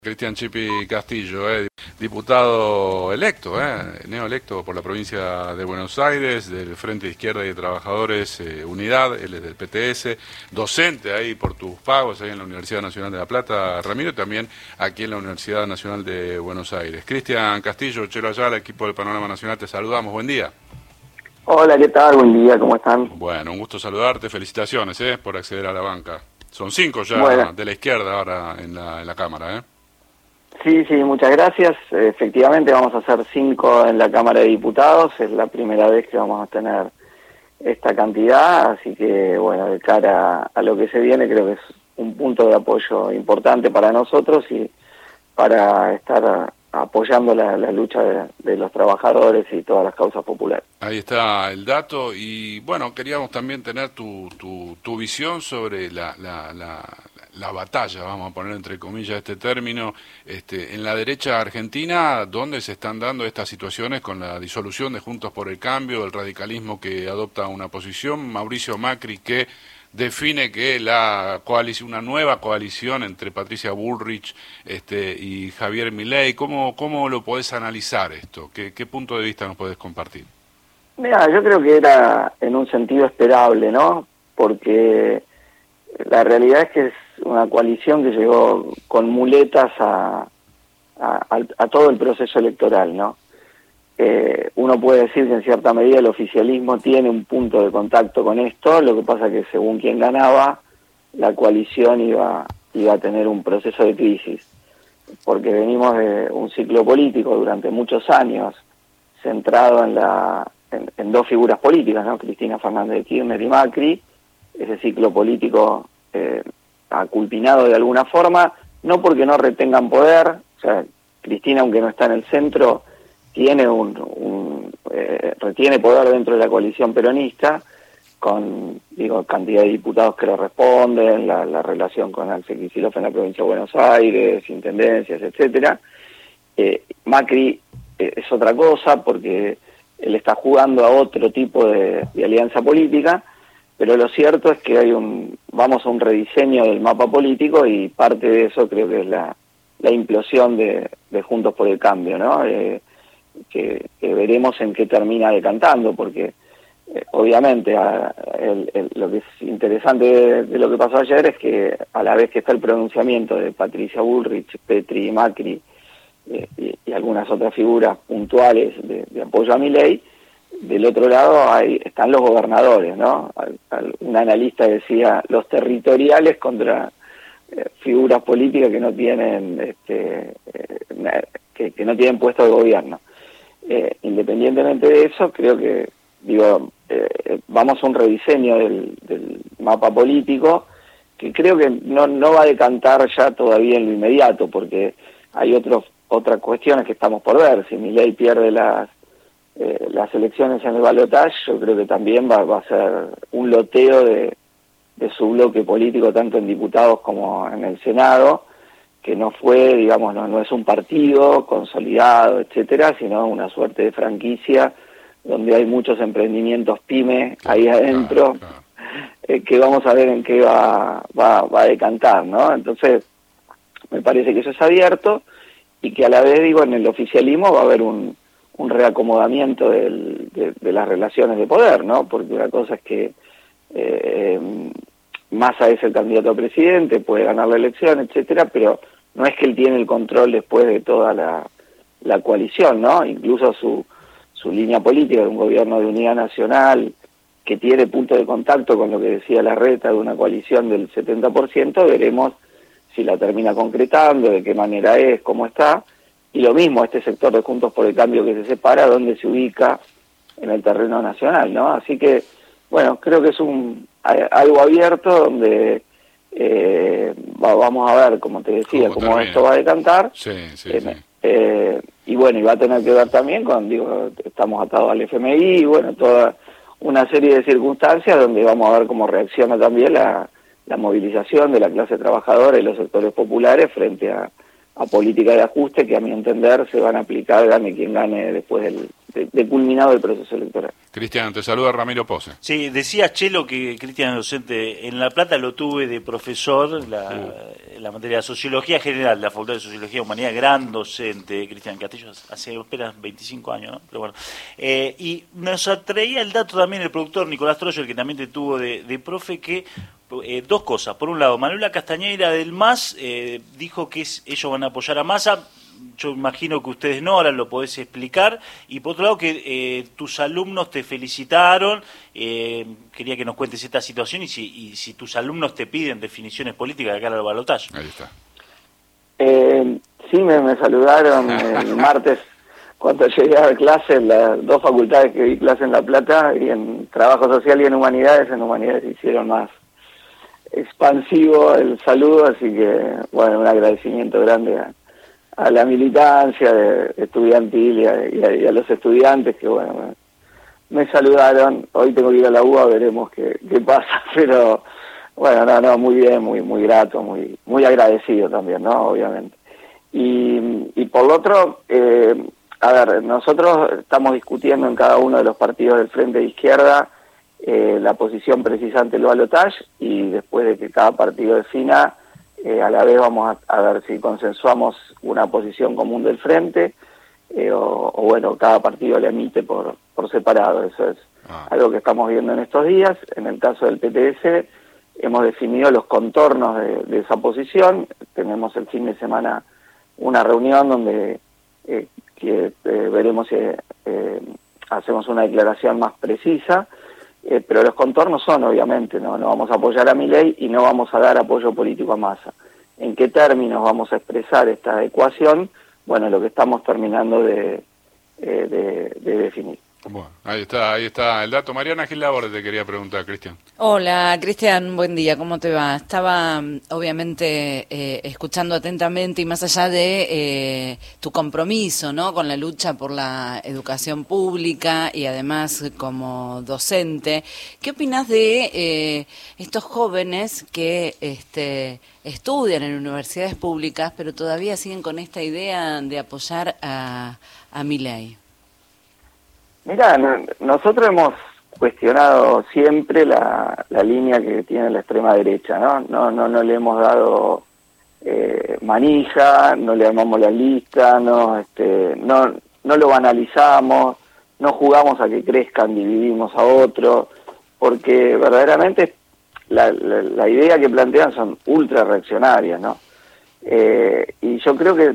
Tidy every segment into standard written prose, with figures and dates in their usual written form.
Cristian Chipi Castillo, diputado electo, neoelecto por la provincia de Buenos Aires, del Frente de Izquierda y de Trabajadores Unidad, él es del PTS, docente ahí por tus pagos ahí en la Universidad Nacional de La Plata, Ramiro, y también aquí en la Universidad Nacional de Buenos Aires. Cristian Castillo, Chelo Ayala, equipo del Panorama Nacional, te saludamos, buen día. Hola, ¿qué tal? Buen día, ¿cómo están? Bueno, un gusto saludarte, felicitaciones por acceder a la banca. Son 5 ya Bueno, de la izquierda ahora en la Cámara, sí, muchas gracias. Efectivamente vamos a hacer 5 en la Cámara de Diputados, es la primera vez que vamos a tener esta cantidad, así que bueno, de cara a lo que se viene creo que es un punto de apoyo importante para nosotros y para estar apoyando la lucha de los trabajadores y todas las causas populares. Ahí está el dato y bueno, queríamos también tener tu visión sobre la batalla, vamos a poner entre comillas este término, en la derecha argentina, donde se están dando estas situaciones con la disolución de Juntos por el Cambio, el radicalismo que adopta una posición, Mauricio Macri que define que la coalición, una nueva coalición entre Patricia Bullrich y Javier Milei. ¿Cómo lo podés analizar esto? ¿Qué punto de vista nos podés compartir? Mira, yo creo que era en un sentido esperable, ¿no? Porque la realidad es que es una coalición que llegó con muletas a todo el proceso electoral, ¿no? Uno puede decir que en cierta medida el oficialismo tiene un punto de contacto con esto, lo que pasa que según quien ganaba, la coalición iba a tener un proceso de crisis, porque venimos de un ciclo político durante muchos años centrado en dos figuras políticas, ¿no? Cristina Fernández de Kirchner y Macri. Ese ciclo político ha culminado de alguna forma, no porque no retengan poder, o sea, Cristina, aunque no está en el centro, tiene retiene poder dentro de la coalición peronista, con cantidad de diputados que le responden, la relación con Axel Kicillof en la provincia de Buenos Aires, intendencias, etcétera. Macri es otra cosa porque él está jugando a otro tipo de alianza política, pero lo cierto es que vamos a un rediseño del mapa político y parte de eso creo que es la implosión de Juntos por el Cambio, ¿no? Que veremos en qué termina decantando, porque obviamente lo que es interesante de lo que pasó ayer es que a la vez que está el pronunciamiento de Patricia Bullrich, Petri y Macri y algunas otras figuras puntuales de apoyo a Milei, del otro lado están los gobernadores, ¿no? Un analista decía los territoriales contra figuras políticas que no tienen que no tienen puesto de gobierno. Independientemente de eso, creo que vamos a un rediseño del mapa político que creo que no va a decantar ya todavía en lo inmediato, porque hay otras cuestiones que estamos por ver. Si Milei pierde las elecciones en el balotaje, yo creo que también va a ser un loteo de su bloque político, tanto en diputados como en el Senado, que no fue, digamos, no es un partido consolidado, etcétera, sino una suerte de franquicia donde hay muchos emprendimientos pyme ahí adentro, que vamos a ver en qué va a decantar, ¿no? Entonces, me parece que eso es abierto y que a la vez, en el oficialismo va a haber un reacomodamiento de las relaciones de poder, ¿no? Porque una cosa es que Massa es el candidato a presidente, puede ganar la elección, etcétera, pero no es que él tiene el control después de toda la coalición, ¿no? Incluso su línea política de un gobierno de unidad nacional que tiene punto de contacto con lo que decía Larreta de una coalición del 70%, veremos si la termina concretando, de qué manera es, cómo está, y lo mismo este sector de Juntos por el Cambio que se separa, dónde se ubica en el terreno nacional, ¿no? Así que, bueno, creo que es algo abierto donde vamos a ver, como te decía, cómo esto va a decantar. Sí. Y bueno, y va a tener que ver también estamos atados al FMI, y bueno, toda una serie de circunstancias donde vamos a ver cómo reacciona también la movilización de la clase trabajadora y los sectores populares frente a políticas de ajuste que a mi entender se van a aplicar, gane quien gane después de culminado el proceso electoral. Cristian, te saluda Ramiro Pose. Sí, decía Chelo que Cristian es docente. En La Plata lo tuve de profesor, la materia de Sociología General, la Facultad de Sociología y Humanidad, gran docente, Cristian Castillo, hace apenas 25 años, ¿no? Pero bueno. Y nos atraía el dato también el productor Nicolás Troyo, el que también te tuvo de profe, que dos cosas. Por un lado, Manuela Castañeira del MAS dijo que ellos van a apoyar a Massa. Yo imagino que ustedes no, ahora lo podés explicar. Y por otro lado, que tus alumnos te felicitaron. Quería que nos cuentes esta situación y si tus alumnos te piden definiciones políticas de cara al balotaje. Ahí está. Sí, me saludaron el martes cuando llegué a clase en las dos facultades que di clase en La Plata, y en Trabajo Social y en Humanidades. En Humanidades hicieron más expansivo el saludo, así que, bueno, un agradecimiento grande a la militancia estudiantil y a los estudiantes que, bueno, me saludaron. Hoy tengo que ir a la UBA, veremos qué pasa, pero bueno, no, muy bien, muy grato, muy agradecido también, ¿no? Obviamente. Y por lo otro, a ver, nosotros estamos discutiendo en cada uno de los partidos del Frente de Izquierda la posición precisa ante el balotaje, y después de que cada partido defina, a la vez vamos a ver si consensuamos una posición común del Frente, o bueno, cada partido la emite por separado. Eso es algo que estamos viendo en estos días. En el caso del PTS hemos definido los contornos de esa posición. Tenemos el fin de semana una reunión donde veremos si hacemos una declaración más precisa, pero los contornos son, obviamente, no vamos a apoyar a Milei y no vamos a dar apoyo político a Massa. ¿En qué términos vamos a expresar esta ecuación? Bueno, lo que estamos terminando de definir. Bueno, ahí está el dato. Mariana Gil Laborde te quería preguntar, Cristian. Hola, Cristian, buen día, ¿cómo te va? Estaba, obviamente, escuchando atentamente, y más allá de tu compromiso, ¿no?, con la lucha por la educación pública y además como docente, ¿qué opinás de estos jóvenes que estudian en universidades públicas, pero todavía siguen con esta idea de apoyar a Milei? Mira, nosotros hemos cuestionado siempre la línea que tiene la extrema derecha, ¿no? No le hemos dado manija, no le armamos la lista, no lo banalizamos, no jugamos a que crezcan, dividimos a otro, porque verdaderamente la idea que plantean son ultra reaccionarias, ¿no? Y yo creo que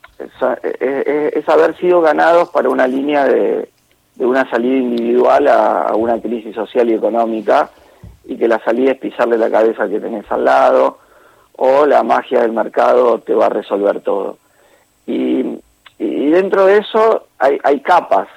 es haber sido ganados para una línea de una salida individual a una crisis social y económica, y que la salida es pisarle la cabeza al que tenés al lado, o la magia del mercado te va a resolver todo. Y dentro de eso hay capas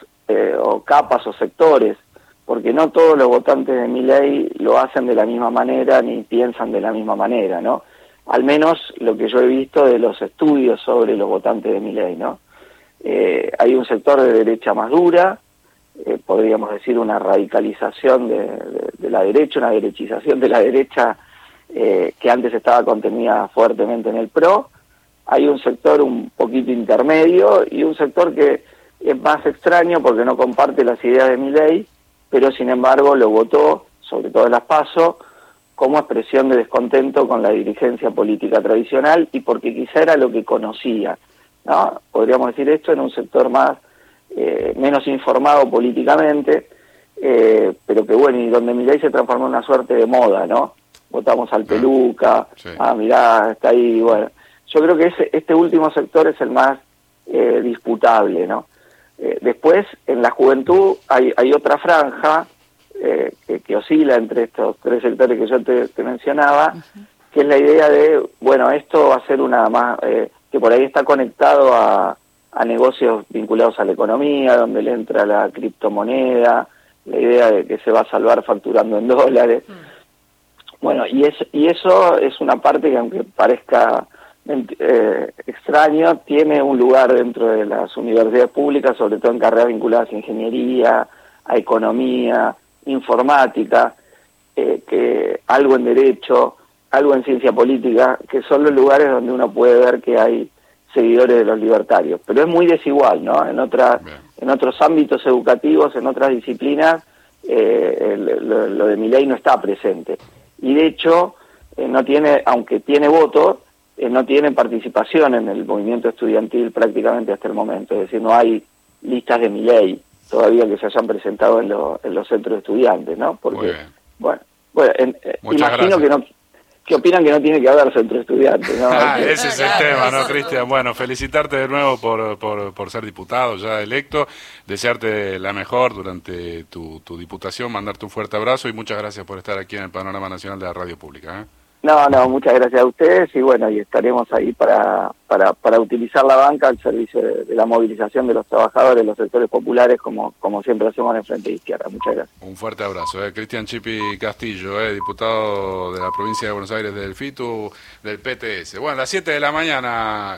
o sectores, porque no todos los votantes de Milei lo hacen de la misma manera ni piensan de la misma manera, ¿no? Al menos lo que yo he visto de los estudios sobre los votantes de Milei, ¿no? Hay un sector de derecha más dura, podríamos decir una radicalización de la derecha, una derechización de la derecha que antes estaba contenida fuertemente en el PRO. Hay un sector un poquito intermedio y un sector que es más extraño porque no comparte las ideas de Milei, pero sin embargo lo votó, sobre todo en las PASO, como expresión de descontento con la dirigencia política tradicional y porque quizá era lo que conocía, ¿no? Podríamos decir esto en un sector más menos informado políticamente, pero que bueno, y donde Milei se transformó en una suerte de moda, ¿no? Votamos al peluca, sí. Mirá, está ahí, bueno. Yo creo que este último sector es el más disputable, ¿no? Después, en la juventud hay otra franja que oscila entre estos tres sectores que yo te mencionaba, que es la idea de, bueno, esto va a ser una más, que por ahí está conectado a negocios vinculados a la economía, donde le entra la criptomoneda, la idea de que se va a salvar facturando en dólares. Bueno, y eso es una parte que, aunque parezca extraño, tiene un lugar dentro de las universidades públicas, sobre todo en carreras vinculadas a ingeniería, a economía, informática, que algo en derecho, algo en ciencia política, que son los lugares donde uno puede ver que hay seguidores de los libertarios, pero es muy desigual, ¿no? En en otros ámbitos educativos, en otras disciplinas, lo de Milei no está presente. Y de hecho, no tiene, aunque tiene votos, no tiene participación en el movimiento estudiantil prácticamente hasta el momento. Es decir, no hay listas de Milei todavía que se hayan presentado en los centros de estudiantes, ¿no? Porque, bueno imagino gracias. que opinan que no tiene que haber centro de estudiantes, ¿no? Ese es el tema, ¿no, Cristian? Bueno, felicitarte de nuevo por ser diputado ya electo, desearte la mejor durante tu diputación, mandarte un fuerte abrazo y muchas gracias por estar aquí en el Panorama Nacional de la Radio Pública, ¿eh? No, muchas gracias a ustedes y bueno, y estaremos ahí para utilizar la banca al servicio de la movilización de los trabajadores de los sectores populares como siempre hacemos en el Frente de Izquierda. Muchas gracias. Un fuerte abrazo. Cristian Chipi Castillo, diputado de la provincia de Buenos Aires del FITU, del PTS. Bueno, a las 7 de la mañana...